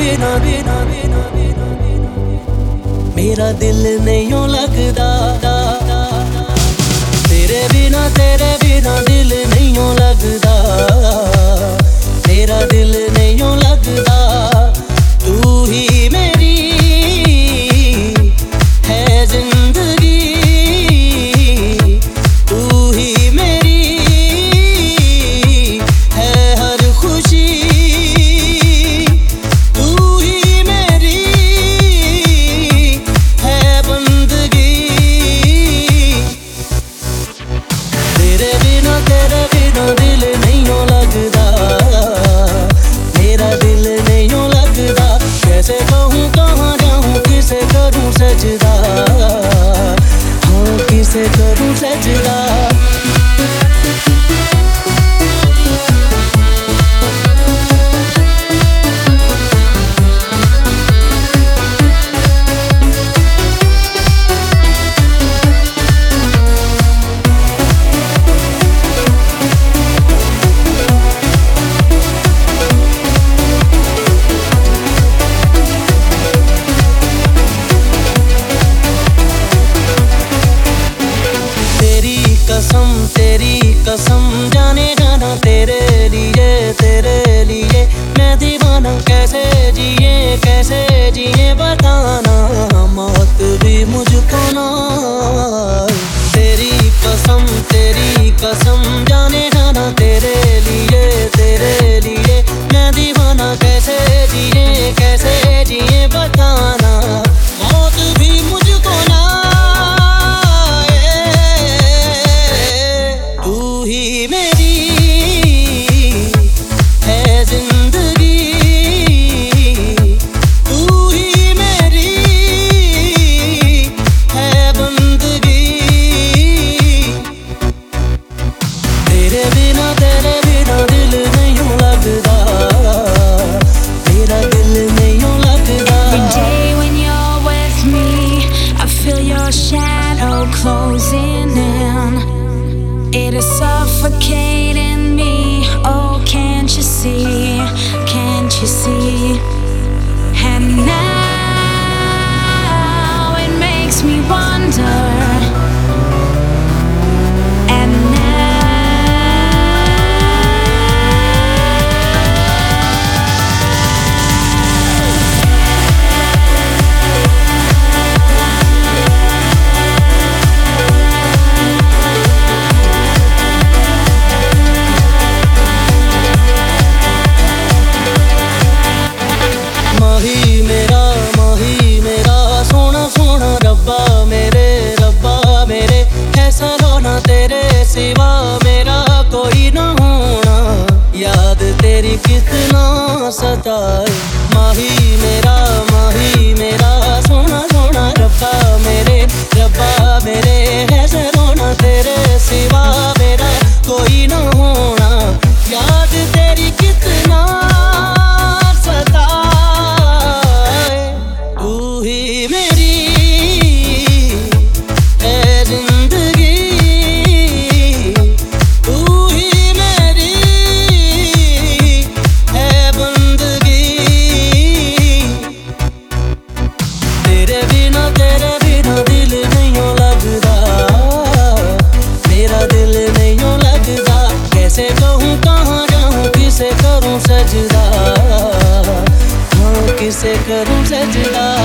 बिना मेरा दिल नहीं लगदा। तेरे बिना दिल नहीं लगदा, मेरा दिल नहीं लगदा। तू ही मेरी है जिंदगी, तू ही मेरी है हर खुशी, तू ही मेरी है बंदगी। तेरे बिना दिल नहीं लगदा, मेरा दिल नहीं लगदा। कैसे कहूँ कहाँ जाऊँ, किसे करूँ सजदा, हाँ किसे करूँ सजदा। तेरी कसम जाने जाना, तेरे लिए मैं दीवाना। कैसे जिए बताना, मौत भी मुझको ना। तेरी कसम जाने जाना, तेरे लिए मैं दीवाना। कैसे जिए बताना, मौत भी मुझको ना। तू ही मेरी है जिंदगी, तू ही मेरी है बंदगी। तेरे बिना दिल नहीं लगदा, मेरा दिल नहीं लगदा। Every day when you're with me, I feel your shadow closing in. It is suffocating me. Oh, can't you see? Can't you see? And now it makes me wonder. And माही मेरा सोना सोना रब्बा मेरे ऐसा रोना तेरे सिवा मेरा कोई ना होना। याद तेरी कितना सताए, माही मेरा सोना सोना रब्बा मेरे ऐसा रोना तेरे सिवा मेरा कोई ना होना। याद तेरी कितना सजदा, हाँ किसे करूँ सजदा।